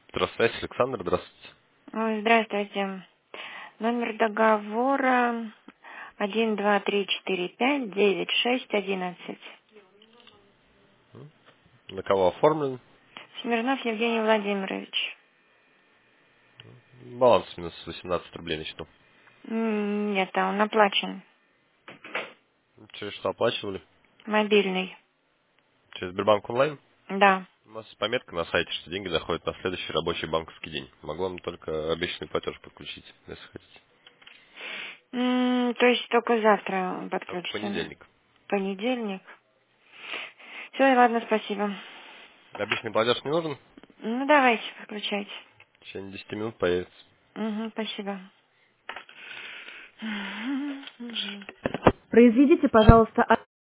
Здравствуйте, Александр, здравствуйте. Ой, здравствуйте. Номер договора 1, 2, 3, 4, 5, 9, 6, 11. На кого оформлен? Смирнов Евгений Владимирович. Баланс минус 18 рублей на счету. Нет, а он оплачен. Через что оплачивали? Мобильный. Через Сбербанк онлайн? Да. У нас пометка на сайте, что деньги доходят на следующий рабочий банковский день. Могу вам только обещанный платеж подключить, если хотите. То есть только завтра он Только в подключится, да? понедельник. Понедельник. Все, ладно, спасибо. Обещанный платеж не нужен? Ну, давайте, подключайте. В течение 10 минут появится. Угу, спасибо. Произведите, пожалуйста,